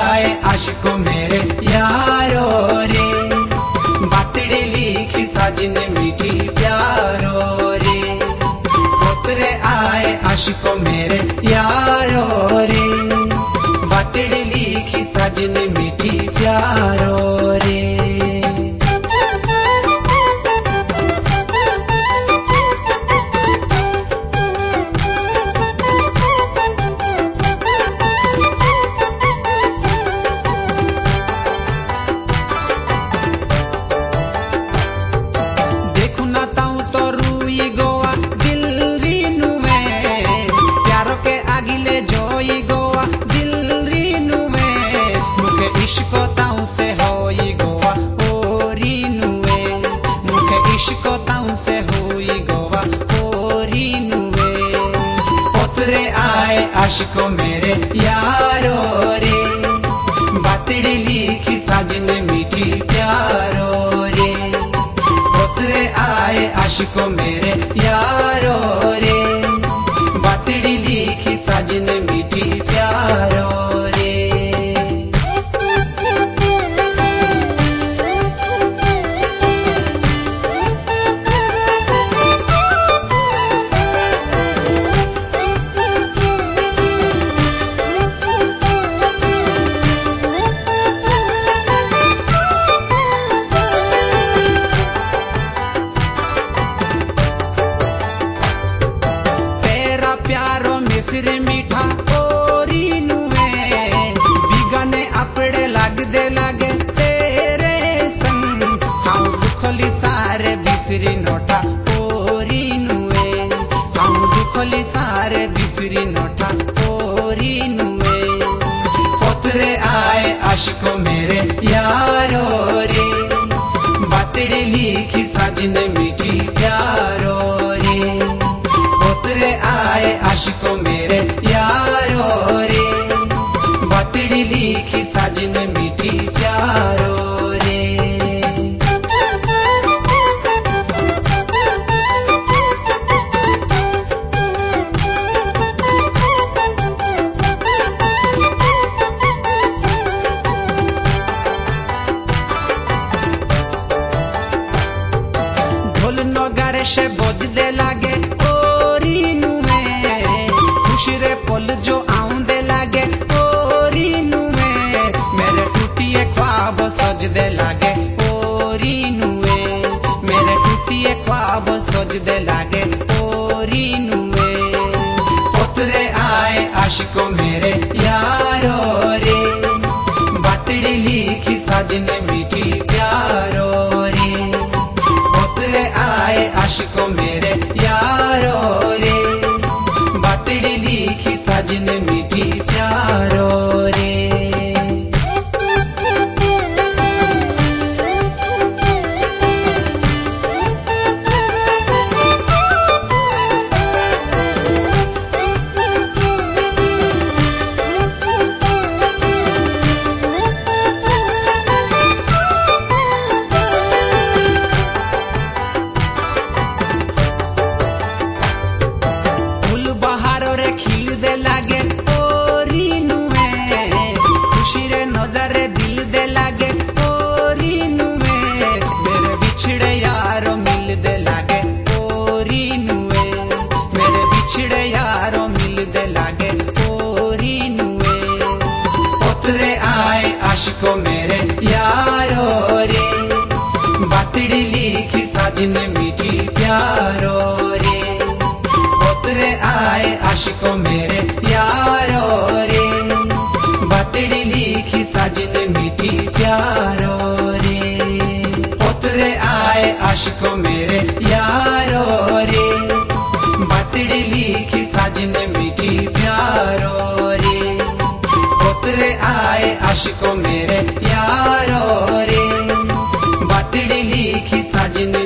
आए आशिको मेरे यारो रे, बातड़ी लिखी साजिन मीठी प्यारो रे। उतरे आए आशिको मेरे यारो रे, बातड़ी लिखी साजिन मीठी प्यारो रे। इश्को ताऊ से होई गोवा ओरी नुए, मुखे इश्को ताऊ से होई गोवा ओरी नुए। उतरे आए आशिको मेरे यारो रे, बातड़ी लिखी साजिन मीठी प्यारो रे। उतरे आए आशिको मेरे यारो रे, बातड़ी लिखी साजिन मीठी प्यारो रे। मिश्र मीठा ओरी नुए, बिगने अपड़े लगदे लगे तेरे संग। हाँ दुखली सारे बिसरी नोटा ओरी नुए, हाँ दुखली सारे बिसरी नोटा ओरी नुए। उतरे आए आशिको मेरे यारो रे, बातड़ी लिखी साजिन मीठी प्यारो रे। उतरे आए आशिको मेरे यारो रे, बातड़ी लिखी साजिन मीठी प्यारो रे। ढोल नगारे से बजदे लागे ओरी नुए, खुशरे पल जो आउंदे लागे ओरी नुए। मेरे टूटिए ख्वाब सजदे लागे ओरी नुए, मेरे टूटिए ख्वाब सजदे लागे ओरी नुए। उतरे आए आशिको मेरे यारो रे, बातड़ी लिखी साजिन मीठी प्यारो रे। उतरे आए आशिको मेरे यारो रे, बातड़ी लिखी साजिन मीठी प्यारो रे। आशिको मेरे यारो रे, बातड़ी लिखी साजिन मीठी प्यारो रे। उतरे आए आशिको मेरे यारो रे, बातड़ी लिखी साजिन मीठी प्यारो रे। उतरे आए आशिको मेरे यारो रे, बातड़ी लिखी साजिन मीठी प्यारो रे। उतरे आए आशिको मेरे यारो रे, बातड़ी लिखी साजिन